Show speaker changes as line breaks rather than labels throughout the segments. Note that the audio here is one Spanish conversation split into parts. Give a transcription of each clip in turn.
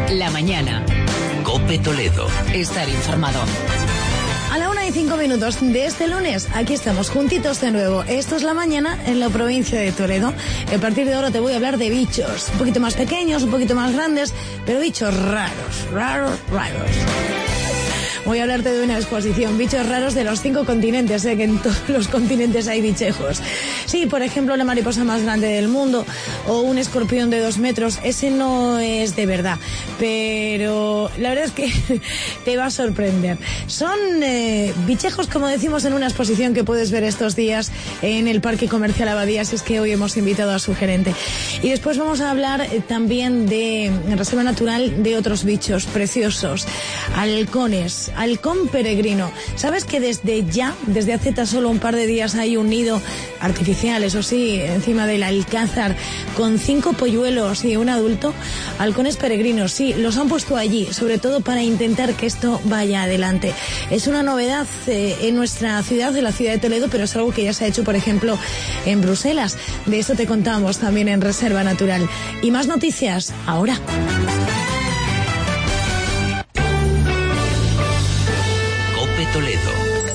La mañana.
COPE Toledo.
Estar informado.
A la 1:05 de este lunes, aquí estamos juntitos de nuevo. Esto es La Mañana en la provincia de Toledo. A partir de ahora te voy a hablar de bichos, un poquito más pequeños, un poquito más grandes, pero bichos raros. Voy a hablarte de una exposición, bichos raros de los 5 continentes, que en todos los continentes hay bichejos. Sí, por ejemplo, la mariposa más grande del mundo o un escorpión de 2 metros, ese no es de verdad, pero la verdad es que te va a sorprender. Son bichejos, como decimos, en una exposición que puedes ver estos días en el Parque Comercial Abadías, es que hoy hemos invitado a su gerente. Y después vamos a hablar también de Reserva Natural de otros bichos preciosos, halcones. Halcón peregrino. ¿Sabes que desde hace tan solo un par de días hay un nido artificial, eso sí, encima del alcázar, con 5 polluelos y un adulto? Halcones peregrinos, sí, los han puesto allí, sobre todo para intentar que esto vaya adelante. Es una novedad en nuestra ciudad, en la ciudad de Toledo, pero es algo que ya se ha hecho, por ejemplo, en Bruselas. De esto te contamos también en Reserva Natural. Y más noticias, ahora.
Toledo.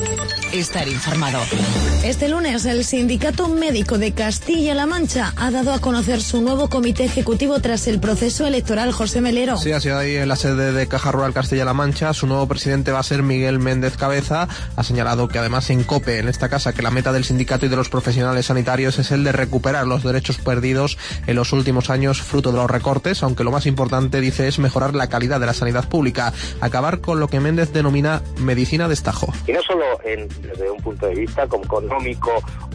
Estar informado.
Este lunes, el Sindicato Médico de Castilla-La Mancha ha dado a conocer su nuevo comité ejecutivo tras el proceso electoral. José Melero.
Sí, ha sido ahí en la sede de Caja Rural Castilla-La Mancha. Su nuevo presidente va a ser Miguel Méndez Cabeza. Ha señalado que además en COPE, en esta casa, que la meta del sindicato y de los profesionales sanitarios es el de recuperar los derechos perdidos en los últimos años fruto de los recortes, aunque lo más importante, dice, es mejorar la calidad de la sanidad pública, acabar con lo que Méndez denomina medicina de estajo.
Y no solo desde un punto de vista como económico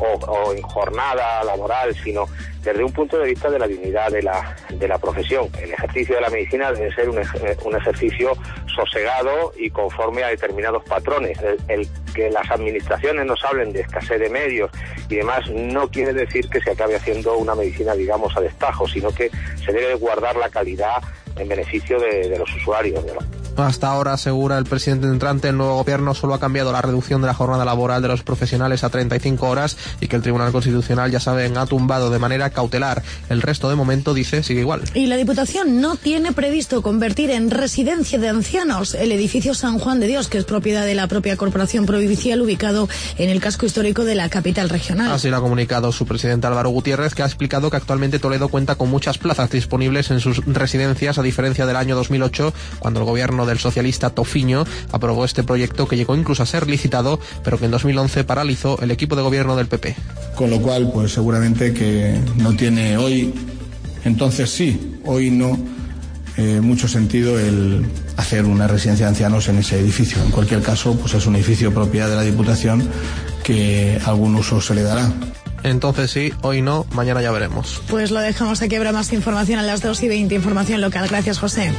o en jornada laboral, sino desde un punto de vista de la dignidad de la profesión. El ejercicio de la medicina debe ser un ejercicio sosegado y conforme a determinados patrones. El que las administraciones nos hablen de escasez de medios y demás no quiere decir que se acabe haciendo una medicina, digamos, a destajo, sino que se debe guardar la calidad en beneficio de los usuarios.
Hasta ahora, asegura el presidente entrante, el nuevo gobierno solo ha cambiado la reducción de la jornada laboral de los profesionales a 35 horas y que el Tribunal Constitucional, ya saben, ha tumbado de manera cautelar. El resto, de momento, dice, sigue igual.
Y la Diputación no tiene previsto convertir en residencia de ancianos el edificio San Juan de Dios, que es propiedad de la propia Corporación Provincial, ubicado en el casco histórico de la capital regional.
Así lo ha comunicado su presidente Álvaro Gutiérrez, que ha explicado que actualmente Toledo cuenta con muchas plazas disponibles en sus residencias, a diferencia del año 2008, cuando el gobierno del socialista Tofiño aprobó este proyecto que llegó incluso a ser licitado, pero que en 2011 paralizó el equipo de gobierno del PP.
Con lo cual, pues seguramente que no tiene hoy, entonces sí, hoy no, mucho sentido el hacer una residencia de ancianos en ese edificio. En cualquier caso, pues es un edificio propiedad de la Diputación que algún uso se le dará.
Entonces sí, hoy no, mañana ya veremos.
Pues lo dejamos aquí, habrá más información a las 2:20, información local. Gracias, José.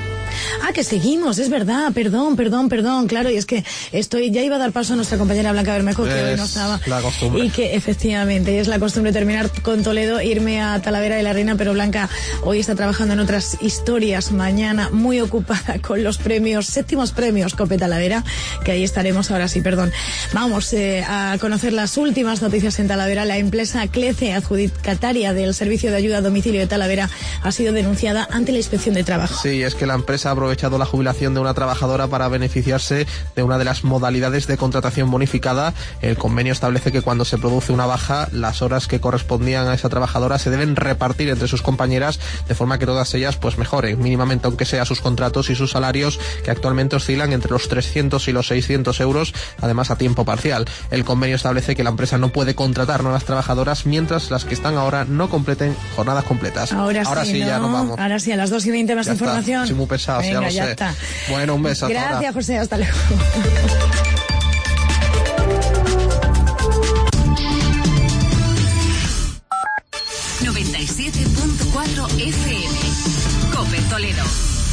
Que seguimos, es verdad, perdón, claro, y es que ya iba a dar paso a nuestra compañera Blanca Bermejo, que hoy no estaba.
La costumbre.
Y que efectivamente es la costumbre terminar con Toledo, irme a Talavera de la Reina, pero Blanca hoy está trabajando en otras historias, mañana muy ocupada con los séptimos premios COPE Talavera, que ahí estaremos ahora sí, perdón. Vamos a conocer las últimas noticias en Talavera. La empresa Clece, adjudicataria del servicio de ayuda a domicilio de Talavera, ha sido denunciada ante la Inspección de Trabajo.
Sí, es que la empresa ha aprovechado la jubilación de una trabajadora para beneficiarse de una de las modalidades de contratación bonificada. El convenio establece que cuando se produce una baja, las horas que correspondían a esa trabajadora se deben repartir entre sus compañeras de forma que todas ellas pues mejoren mínimamente, aunque sea, sus contratos y sus salarios, que actualmente oscilan entre los 300 y los 600 euros, además a tiempo parcial. El convenio establece que la empresa no puede contratar nuevas trabajadoras mientras las que están ahora no completen jornadas completas.
Ahora sí, ¿no?
Ya nos vamos.
Ahora sí, a las 2:20 más
ya
información.
Soy muy pesado.
Venga,
ya lo sé.
Está.
Bueno, un beso.
Gracias, José, hasta luego.
FM. COPE Toledo.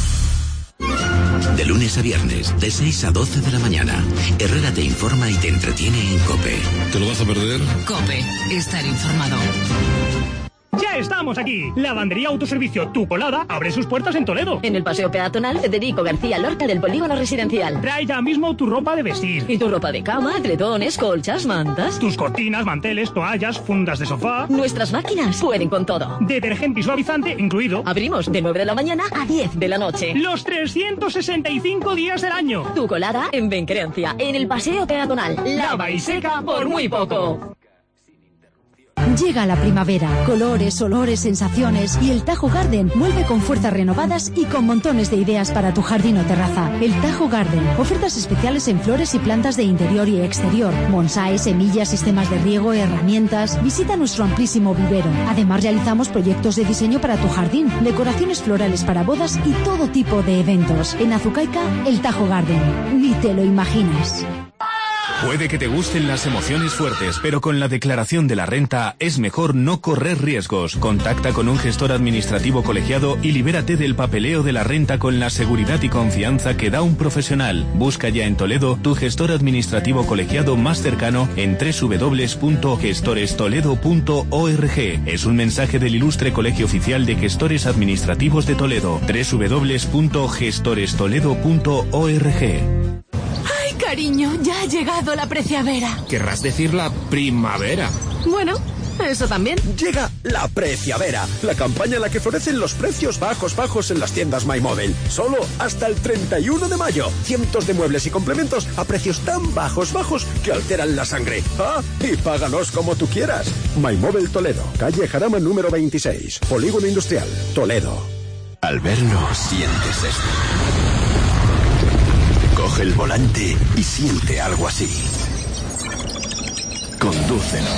De lunes a viernes, de 6 a 12 de la mañana, Herrera te informa y te entretiene en COPE.
¿Te lo vas a perder?
COPE, estar informado.
¡Ya estamos aquí! Lavandería Autoservicio Tu Colada abre sus puertas en Toledo.
En el paseo peatonal Federico García Lorca del Polígono Residencial.
Trae ya mismo tu ropa de vestir.
Y tu ropa de cama, edredones, colchas, mantas.
Tus cortinas, manteles, toallas, fundas de sofá.
Nuestras máquinas pueden con todo.
Detergente y suavizante incluido.
Abrimos de 9 de la mañana a 10 de la noche.
Los 365 días del año.
Tu Colada en Benquerencia, en el paseo peatonal. Lava y seca por muy poco.
Llega la primavera, colores, olores, sensaciones y el Tajo Garden vuelve con fuerzas renovadas y con montones de ideas para tu jardín o terraza. El Tajo Garden, ofertas especiales en flores y plantas de interior y exterior, bonsái, semillas, sistemas de riego, herramientas. Visita nuestro amplísimo vivero. Además realizamos proyectos de diseño para tu jardín, decoraciones florales para bodas y todo tipo de eventos. En Azucaica, el Tajo Garden. Ni te lo imaginas.
Puede que te gusten las emociones fuertes, pero con la declaración de la renta es mejor no correr riesgos. Contacta con un gestor administrativo colegiado y libérate del papeleo de la renta con la seguridad y confianza que da un profesional. Busca ya en Toledo tu gestor administrativo colegiado más cercano en www.gestorestoledo.org. Es un mensaje del ilustre Colegio Oficial de Gestores Administrativos de Toledo. www.gestorestoledo.org.
Cariño, ya ha llegado la preciavera.
Querrás decir la primavera.
Bueno, eso también.
Llega la preciavera, la campaña en la que florecen los precios bajos en las tiendas MyMobile. Solo hasta el 31 de mayo. Cientos de muebles y complementos a precios tan bajos que alteran la sangre. ¡Ah! Y págalos como tú quieras. MyMobile Toledo, calle Jarama número 26, Polígono Industrial, Toledo.
Al verlo, sientes esto. Coge el volante y siente algo así. Condúcelo.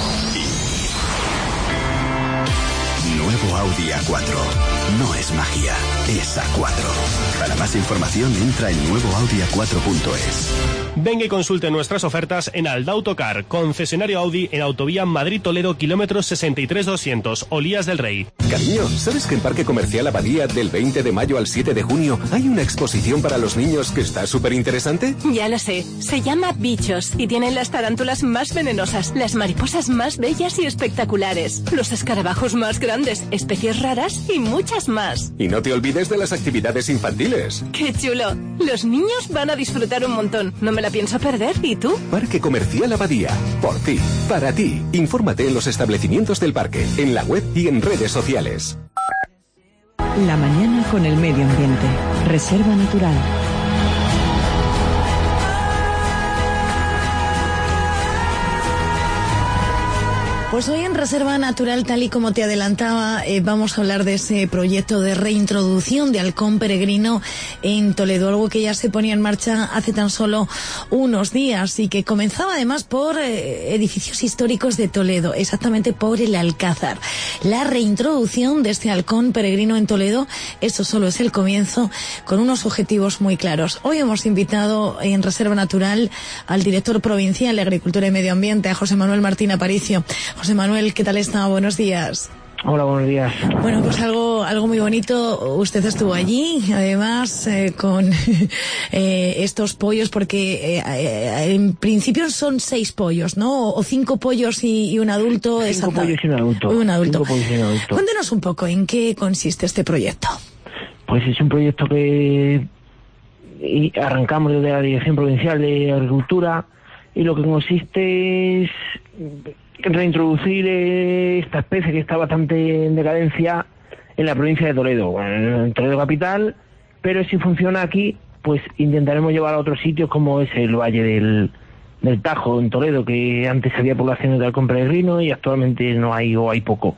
Nuevo Audi A4. No es magia, es A4. Para más información entra en nuevoaudia4.es.
Venga y consulte nuestras ofertas en Aldautocar, concesionario Audi en Autovía Madrid-Toledo, kilómetros 63-200, Olías del Rey.
Cariño, ¿sabes que en Parque Comercial Abadía del 20 de mayo al 7 de junio hay una exposición para los niños que está súper interesante?
Ya lo sé, se llama Bichos y tienen las tarántulas más venenosas, las mariposas más bellas y espectaculares, los escarabajos más grandes, especies raras y muchas más.
Y no te olvides de las actividades infantiles.
¡Qué chulo! Los niños van a disfrutar un montón, no me la pienso perder. ¿Y tú?
Parque Comercial Abadía. Por ti, para ti. Infórmate en los establecimientos del parque, en la web y en redes sociales.
La mañana con el medio ambiente. Reserva Natural.
Pues hoy en Reserva Natural, tal y como te adelantaba, vamos a hablar de ese proyecto de reintroducción de halcón peregrino en Toledo, algo que ya se ponía en marcha hace tan solo unos días y que comenzaba además por edificios históricos de Toledo, exactamente por el Alcázar. La reintroducción de este halcón peregrino en Toledo, eso solo es el comienzo, con unos objetivos muy claros. Hoy hemos invitado en Reserva Natural al director provincial de Agricultura y Medio Ambiente, a José Manuel Martín Aparicio. José Manuel, ¿qué tal está? Buenos días.
Hola, buenos días.
Bueno, pues algo muy bonito. Usted estuvo allí, además, con estos pollos, porque en principio son 6 pollos, ¿no? O 5 pollos y un adulto.
5 pollos y un adulto.
Cuéntenos un poco en qué consiste este proyecto.
Pues es un proyecto que arrancamos desde la Dirección Provincial de Agricultura y lo que consiste es reintroducir esta especie que está bastante en decadencia en la provincia de Toledo, en Toledo capital, pero si funciona aquí, pues intentaremos llevar a otros sitios como es el Valle del Tajo en Toledo, que antes había poblaciones de halcón peregrino y actualmente no hay o hay poco.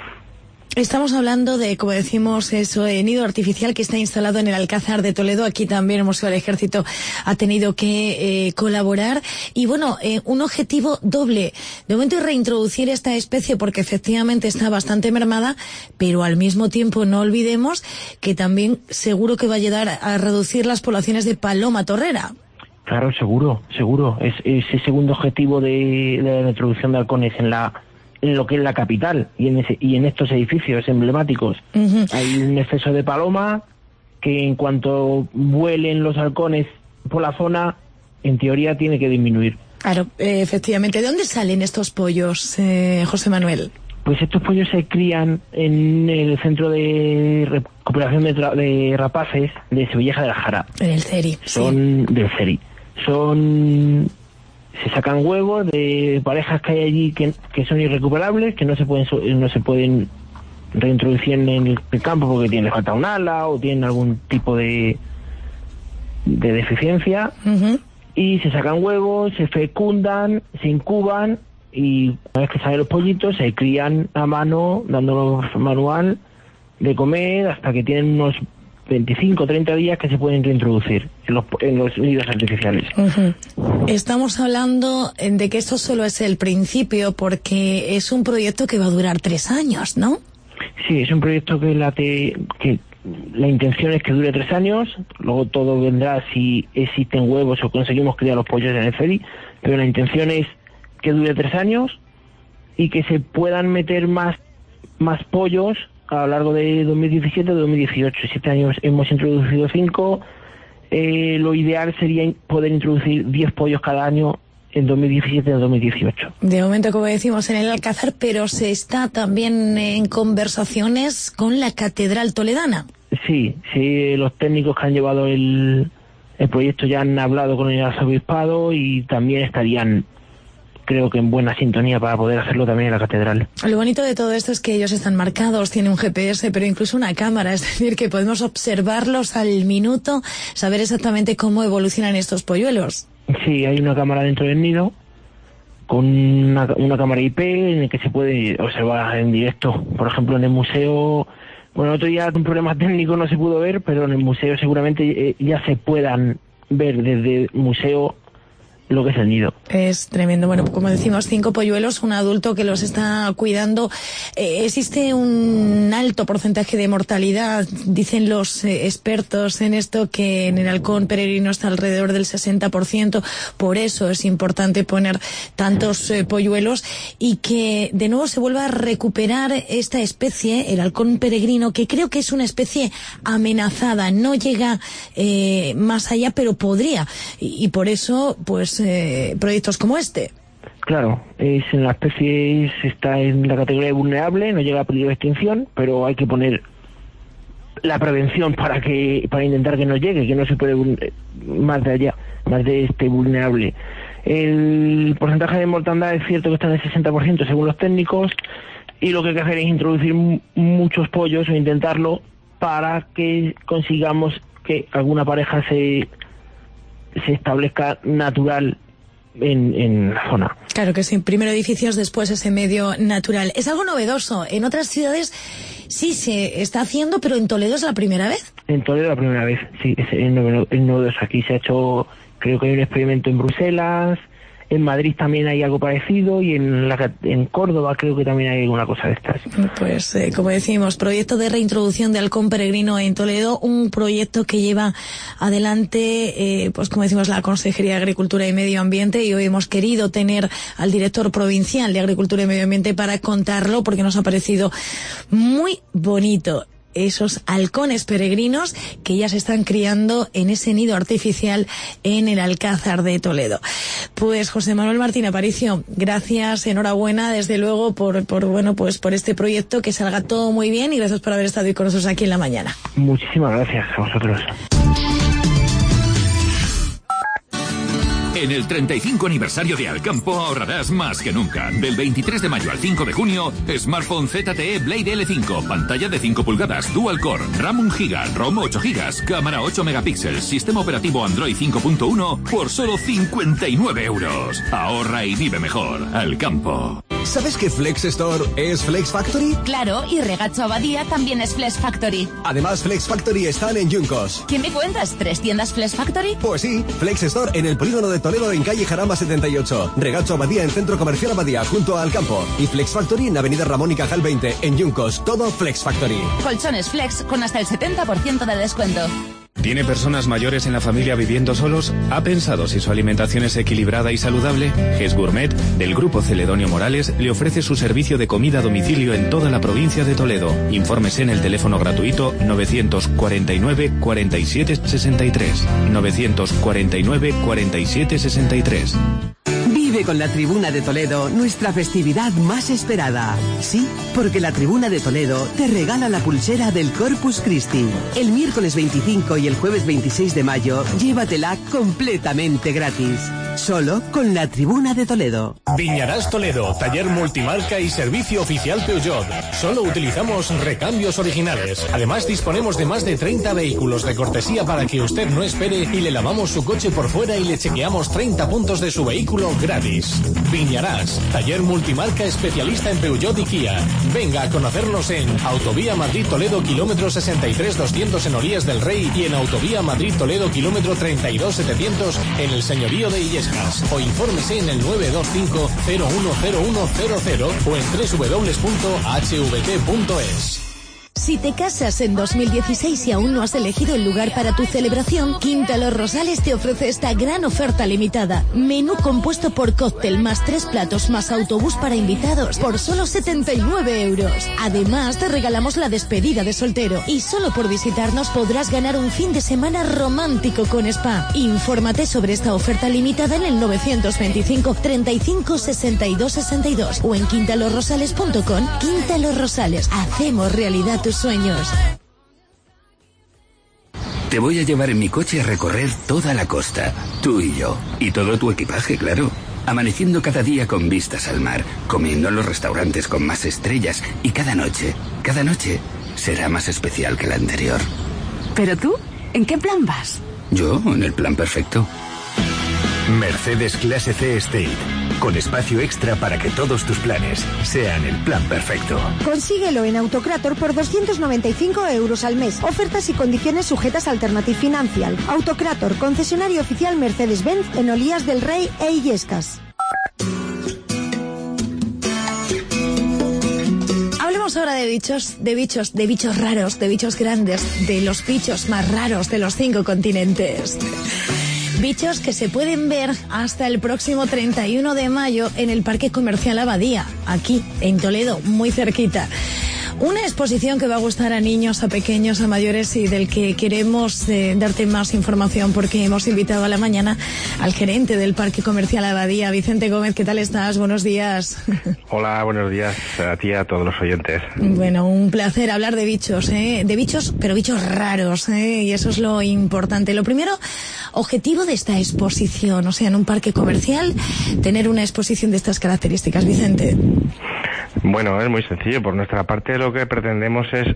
Estamos hablando de, como decimos, eso, nido artificial que está instalado en el Alcázar de Toledo. Aquí también el Museo del Ejército ha tenido que colaborar. Y bueno, un objetivo doble. De momento reintroducir esta especie porque efectivamente está bastante mermada, pero al mismo tiempo no olvidemos que también seguro que va a ayudar a reducir las poblaciones de paloma torrera.
Claro, seguro. Es ese segundo objetivo de la introducción de halcones en lo que es la capital y en estos edificios emblemáticos. Uh-huh. Hay un exceso de paloma que en cuanto vuelen los halcones por la zona, en teoría tiene que disminuir.
Claro, efectivamente. ¿De dónde salen estos pollos, José Manuel?
Pues estos pollos se crían en el centro de recuperación de rapaces de Sevilleja de la Jara.
En el CERI.
Del CERI. Se sacan huevos de parejas que hay allí que son irrecuperables, que no se pueden reintroducir en el campo porque les falta un ala o tienen algún tipo de deficiencia.
Uh-huh.
Y se sacan huevos, se fecundan, se incuban y una vez que salen los pollitos se crían a mano, dándolos manual de comer hasta que tienen unos 25 o 30 días que se pueden reintroducir en los nidos artificiales.
Uh-huh. Estamos hablando de que esto solo es el principio porque es un proyecto que va a durar 3 años, ¿no?
Sí, es un proyecto que la intención es que dure 3 años, luego todo vendrá si existen huevos o conseguimos criar los pollos en el CERI, pero la intención es que dure 3 años y que se puedan meter más pollos a lo largo de 2017 y 2018. 7 años hemos introducido 5, lo ideal sería poder introducir 10 pollos cada año en 2017 y 2018.
De momento, como decimos, en el Alcázar, pero se está también en conversaciones con la Catedral Toledana.
Sí, los técnicos que han llevado el proyecto ya han hablado con el arzobispado y también estarían, creo que en buena sintonía para poder hacerlo también en la catedral.
Lo bonito de todo esto es que ellos están marcados, tienen un GPS, pero incluso una cámara, es decir, que podemos observarlos al minuto, saber exactamente cómo evolucionan estos polluelos.
Sí, hay una cámara dentro del nido con una cámara IP en la que se puede observar en directo. Por ejemplo, en el museo, bueno, otro día con problemas técnicos no se pudo ver, pero en el museo seguramente ya se puedan ver desde el museo lo que es el nido.
Es tremendo. Bueno, como decimos, 5 polluelos, un adulto que los está cuidando. Existe un alto porcentaje de mortalidad, dicen los expertos en esto, que en el halcón peregrino está alrededor del 60%, por eso es importante poner tantos polluelos y que de nuevo se vuelva a recuperar esta especie, el halcón peregrino, que creo que es una especie amenazada, no llega más allá, pero podría, y por eso, pues, proyectos como este.
Claro, en la especie está en la categoría de vulnerable, no llega a peligro de extinción, pero hay que poner la prevención para intentar que no llegue, que no se puede más de este vulnerable. El porcentaje de mortandad es cierto que está en el 60% según los técnicos, y lo que hay que hacer es introducir muchos pollos o intentarlo para que consigamos que alguna pareja se establezca natural en la zona.
Claro que sí, primero edificios, después ese medio natural. Es algo novedoso. En otras ciudades sí se está haciendo, pero en Toledo es la primera vez.
En Toledo la primera vez, sí, es novedoso. Aquí se ha hecho, creo que hay un experimento en Bruselas, en Madrid también hay algo parecido y en Córdoba creo que también hay alguna cosa de estas.
Pues como decimos, proyecto de reintroducción de halcón peregrino en Toledo, un proyecto que lleva adelante, pues como decimos, la Consejería de Agricultura y Medio Ambiente, y hoy hemos querido tener al director provincial de Agricultura y Medio Ambiente para contarlo porque nos ha parecido muy bonito. Esos halcones peregrinos que ya se están criando en ese nido artificial en el Alcázar de Toledo. Pues José Manuel Martín Aparicio, gracias, enhorabuena desde luego por este proyecto, que salga todo muy bien, y gracias por haber estado hoy con nosotros aquí en la mañana.
Muchísimas gracias a vosotros.
En el 35 aniversario de Alcampo ahorrarás más que nunca. Del 23 de mayo al 5 de junio, smartphone ZTE Blade L5, pantalla de 5 pulgadas, dual core, RAM 1 GB, ROM 8 GB, cámara 8 megapíxeles, sistema operativo Android 5.1 por solo 59 euros. Ahorra y vive mejor. Alcampo.
¿Sabes que Flex Store es Flex Factory?
Claro, y Regacho Abadía también es Flex Factory.
Además, Flex Factory están en Yuncos.
¿Qué me cuentas? ¿3 tiendas Flex Factory?
Pues sí, Flex Store en el polígono de Toledo en calle Jarama 78. Regacho Abadía en Centro Comercial Abadía junto a Alcampo. Y Flex Factory en Avenida Ramón y Cajal 20 en Yuncos. Todo Flex Factory.
Colchones Flex con hasta el 70% de descuento.
¿Tiene personas mayores en la familia viviendo solos? ¿Ha pensado si su alimentación es equilibrada y saludable? GES Gourmet, del Grupo Celedonio Morales, le ofrece su servicio de comida a domicilio en toda la provincia de Toledo. Infórmese en el teléfono gratuito 949 47 63. 949 47 63.
Vive
con la Tribuna de Toledo nuestra festividad más esperada. Sí, porque la Tribuna de Toledo te regala la pulsera del Corpus Christi. El miércoles 25 y el jueves 26 de mayo, llévatela completamente gratis. Solo con la Tribuna de Toledo.
Viñarás Toledo, taller multimarca y servicio oficial Peugeot. Solo utilizamos recambios originales. Además, disponemos de más de 30 vehículos de cortesía para que usted no espere y le lavamos su coche por fuera y le chequeamos 30 puntos de su vehículo gratis. Viñarás, taller multimarca especialista en Peugeot y Kia. Venga a conocernos en Autovía Madrid-Toledo, kilómetro 63-200 en Olías del Rey y en Autovía Madrid-Toledo, kilómetro 32-700 en el Señorío de Illescas. O infórmese en el 925 010100 o en www.hvt.es.
Si te casas en 2016 y aún no has elegido el lugar para tu celebración, Quinta Los Rosales te ofrece esta gran oferta limitada. Menú compuesto por cóctel más 3 platos más autobús para invitados por solo 79 euros. Además, te regalamos la despedida de soltero y solo por visitarnos podrás ganar un fin de semana romántico con spa. Infórmate sobre esta oferta limitada en el 925 35 62 62 o en quintalosrosales.com. Quinta Los Rosales, hacemos realidad tus sueños.
Te voy a llevar en mi coche a recorrer toda la costa, tú y yo, y todo tu equipaje, claro. Amaneciendo cada día con vistas al mar, comiendo en los restaurantes con más estrellas, y cada noche será más especial que la anterior.
¿Pero tú? ¿En qué plan vas?
Yo, en el plan perfecto.
Mercedes Clase C Estate, con espacio extra para que todos tus planes sean el plan perfecto.
Consíguelo en Autocrator por 295 euros al mes. Ofertas y condiciones sujetas a Alternative Financial. Autocrator, concesionario oficial Mercedes-Benz en Olías del Rey e Illescas.
Hablemos ahora de bichos raros, de bichos grandes, de los bichos más raros de los 5 continentes. Bichos que se pueden ver hasta el próximo 31 de mayo en el Parque Comercial Abadía, aquí en Toledo, muy cerquita. Una exposición que va a gustar a niños, a pequeños, a mayores y del que queremos darte más información porque hemos invitado a la mañana al gerente del Parque Comercial Abadía, Vicente Gómez. ¿Qué tal estás? Buenos días.
Hola, buenos días a ti y a todos los oyentes.
Bueno, un placer hablar de bichos, de bichos, pero bichos raros, y eso es lo importante. Lo primero, objetivo de esta exposición, o sea, en un parque comercial, tener una exposición de estas características, Vicente.
Bueno, es muy sencillo. Por nuestra parte lo que pretendemos es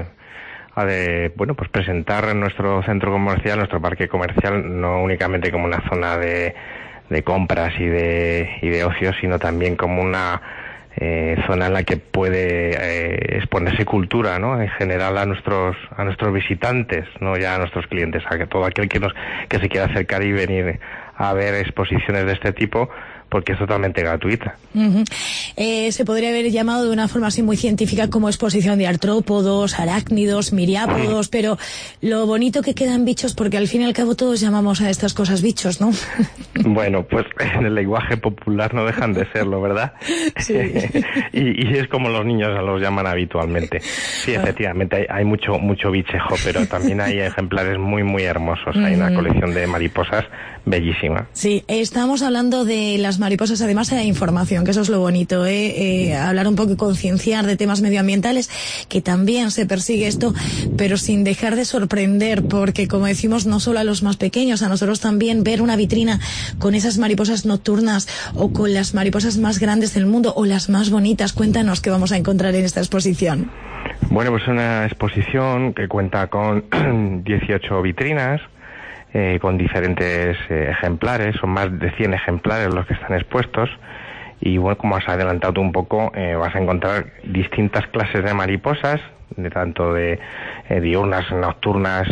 pues presentar nuestro centro comercial, nuestro parque comercial, no únicamente como una zona de compras y de ocio, sino también como una zona en la que puede exponerse cultura, ¿no? En general a nuestros visitantes, no ya a nuestros clientes, a que todo aquel que se quiera acercar y venir a ver exposiciones de este tipo, porque es totalmente gratuita.
Uh-huh. Se podría haber llamado de una forma así muy científica como exposición de artrópodos, arácnidos, miriápodos, pero lo bonito que quedan bichos, porque al fin y al cabo todos llamamos a estas cosas bichos, ¿no?
Bueno, pues en el lenguaje popular no dejan de serlo, ¿verdad? Sí. y es como los niños los llaman habitualmente. Sí, efectivamente, hay mucho bichejo, pero también hay ejemplares muy, muy hermosos. Hay una colección de mariposas bellísima.
Sí, estamos hablando de las mariposas, además de información, que eso es lo bonito, hablar un poco y concienciar de temas medioambientales, que también se persigue esto, pero sin dejar de sorprender, porque como decimos, no solo a los más pequeños, a nosotros también ver una vitrina con esas mariposas nocturnas o con las mariposas más grandes del mundo o las más bonitas. Cuéntanos qué vamos a encontrar en esta exposición.
Bueno, pues una exposición que cuenta con 18 vitrinas, con diferentes ejemplares, son más de 100 ejemplares los que están expuestos, y bueno, como has adelantado un poco, vas a encontrar distintas clases de mariposas, tanto de diurnas, nocturnas,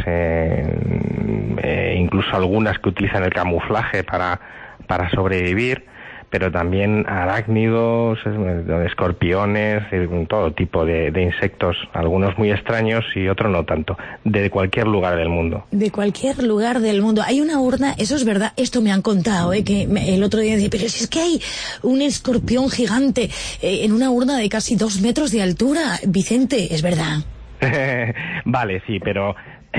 incluso algunas que utilizan el camuflaje para sobrevivir, pero también arácnidos, escorpiones, todo tipo de insectos, algunos muy extraños y otros no tanto, de cualquier lugar del mundo.
De cualquier lugar del mundo. Hay una urna, eso es verdad, esto me han contado, que el otro día decía, pero si es que hay un escorpión gigante en una urna de casi 2 metros de altura. Vicente, ¿es verdad?
Vale, sí, pero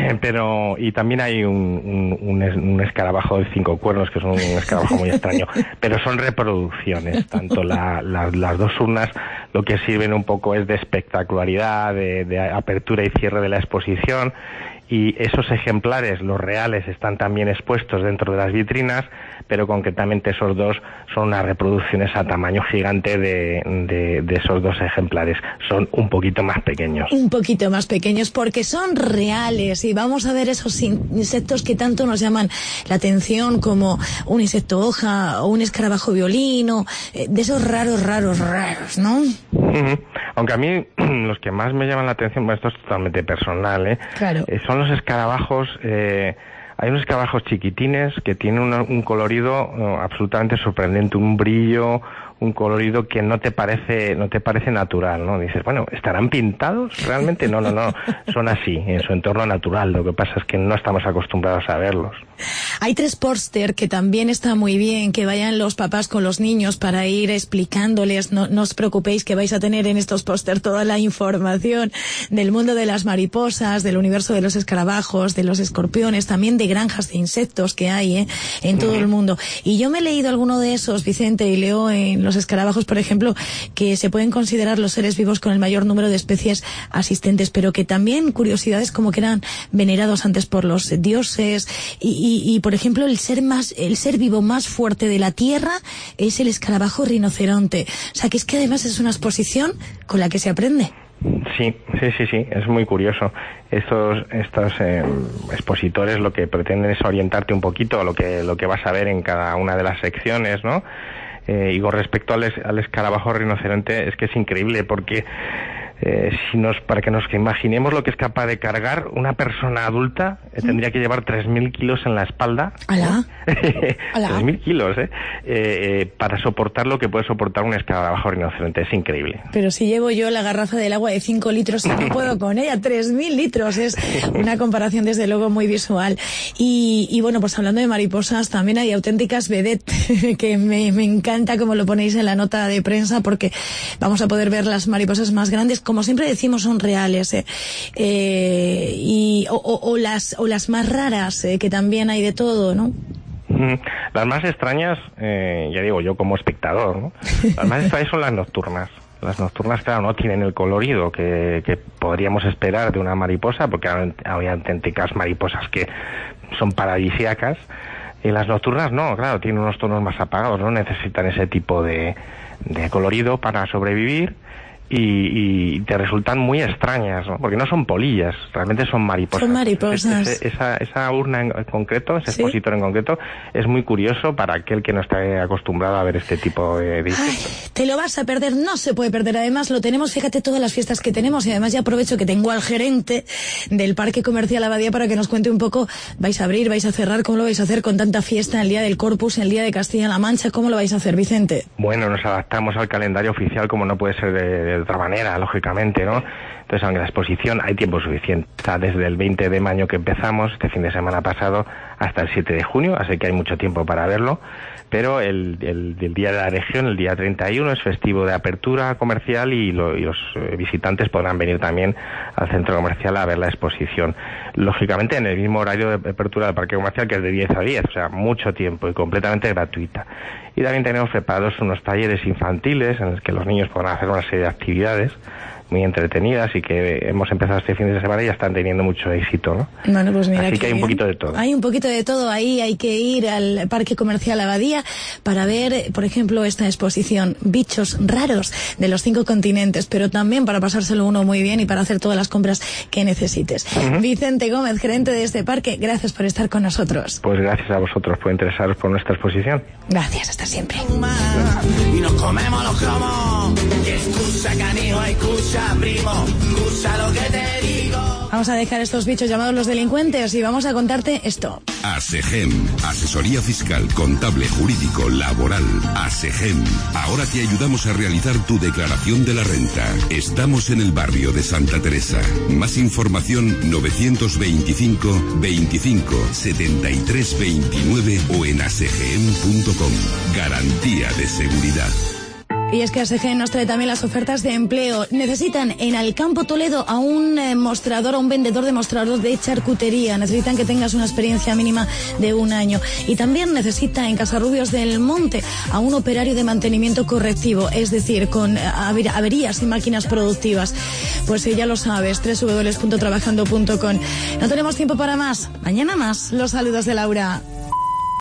pero y también hay un escarabajo de 5 cuernos, que es un escarabajo muy extraño, pero son reproducciones. Tanto las dos urnas lo que sirven un poco es de espectacularidad, de apertura y cierre de la exposición, y esos ejemplares, los reales, están también expuestos dentro de las vitrinas, pero concretamente esos dos son unas reproducciones a tamaño gigante de esos dos ejemplares. Son un poquito más pequeños.
Un poquito más pequeños porque son reales, y vamos a ver esos insectos que tanto nos llaman la atención, como un insecto hoja o un escarabajo violino, de esos raros, ¿no?
Aunque a mí los que más me llaman la atención, bueno, esto es totalmente personal,
claro,
son los escarabajos. Hay unos escarabajos chiquitines que tienen un colorido absolutamente sorprendente, un brillo, un colorido que no te parece natural, ¿no? Dices, bueno, ¿estarán pintados realmente? No, son así, en su entorno natural. Lo que pasa es que no estamos acostumbrados a verlos.
Hay 3 póster que también está muy bien, que vayan los papás con los niños para ir explicándoles. No os preocupéis, que vais a tener en estos póster toda la información del mundo de las mariposas, del universo de los escarabajos, de los escorpiones, también de granjas de insectos que hay en todo el mundo. Y yo me he leído alguno de esos, Vicente, y leo en los escarabajos, por ejemplo, que se pueden considerar los seres vivos con el mayor número de especies asistentes, pero que también curiosidades como que eran venerados antes por los dioses, y por ejemplo el ser vivo más fuerte de la Tierra es el escarabajo rinoceronte. O sea, que es que además es una exposición con la que se aprende.
Sí, es muy curioso. Estos expositores lo que pretenden es orientarte un poquito a lo que vas a ver en cada una de las secciones, ¿no? Y con respecto al escarabajo rinoceronte, es que es increíble, porque para que nos imaginemos lo que es capaz de cargar una persona adulta, tendría que llevar 3.000 kilos en la espalda.
¡Hala!
3.000 kilos, para soportar lo que puede soportar un escarabajo rinoceronte. Es increíble.
Pero si llevo yo la garrafa del agua de 5 litros y no puedo con ella, 3.000 litros. Es una comparación desde luego muy visual. Y bueno, pues hablando de mariposas, también hay auténticas vedettes, que me encanta como lo ponéis en la nota de prensa, porque vamos a poder ver las mariposas más grandes. Como siempre decimos, son reales, o las más raras, que también hay de todo, ¿no?
Las más extrañas, ya digo yo como espectador, ¿no? Las más extrañas son las nocturnas. Las nocturnas, claro, no tienen el colorido que podríamos esperar de una mariposa, porque hay auténticas mariposas que son paradisíacas, y las nocturnas no, claro, tienen unos tonos más apagados, no necesitan ese tipo de colorido para sobrevivir. Y te resultan muy extrañas, ¿no? Porque no son polillas, realmente son mariposas.
Son mariposas.
Esa urna en concreto, ese expositor en concreto, es muy curioso para aquel que no esté acostumbrado a ver este tipo de insectos.
Te lo vas a perder, no se puede perder. Además, lo tenemos, fíjate, todas las fiestas que tenemos, y además ya aprovecho que tengo al gerente del Parque Comercial Abadía para que nos cuente un poco. ¿Vais a abrir, vais a cerrar? ¿Cómo lo vais a hacer con tanta fiesta, el Día del Corpus, el Día de Castilla-La Mancha? ¿Cómo lo vais a hacer, Vicente?
Bueno, nos adaptamos al calendario oficial, como no puede ser de otra manera, lógicamente, ¿no? Entonces, aunque la exposición hay tiempo suficiente, está desde el 20 de mayo que empezamos, este fin de semana pasado, hasta el 7 de junio, así que hay mucho tiempo para verlo, pero el Día de la Región, el día 31, es festivo de apertura comercial, y los visitantes podrán venir también al centro comercial a ver la exposición. Lógicamente en el mismo horario de apertura del parque comercial, que es de 10 a 10, o sea, mucho tiempo y completamente gratuita. Y también tenemos preparados unos talleres infantiles en los que los niños podrán hacer una serie de actividades muy entretenidas, y que hemos empezado este fin de semana y ya están teniendo mucho éxito, ¿no?
Bueno, pues mira,
así que hay un poquito de todo.
Hay un poquito de todo ahí. Hay que ir al Parque Comercial Abadía para ver, por ejemplo, esta exposición, bichos raros de los 5 continentes, pero también para pasárselo uno muy bien y para hacer todas las compras que necesites. Vicente Gómez, gerente de este parque, gracias por estar con nosotros.
Pues gracias a vosotros por interesaros por nuestra exposición.
Gracias, hasta siempre.
Y nos comemos los cromos. Excusa, canijo, excusa, primo, excusa lo que te digo.
Vamos a dejar estos bichos llamados los delincuentes y vamos a contarte esto.
ASEGEM, asesoría fiscal, contable, jurídico, laboral. ASEGEM, ahora te ayudamos a realizar tu declaración de la renta. Estamos en el barrio de Santa Teresa. Más información 925 25 73 29 o en asegem.com. Garantía de seguridad.
Y es que ASG nos trae también las ofertas de empleo. Necesitan en Alcampo Toledo a un mostrador, a un vendedor de mostrador de charcutería. Necesitan que tengas una experiencia mínima de 1 año. Y también necesita en Casarrubios del Monte a un operario de mantenimiento correctivo, es decir, con averías y máquinas productivas. Pues ya lo sabes, www.trabajando.com. No tenemos tiempo para más. Mañana más. Los saludos de Laura.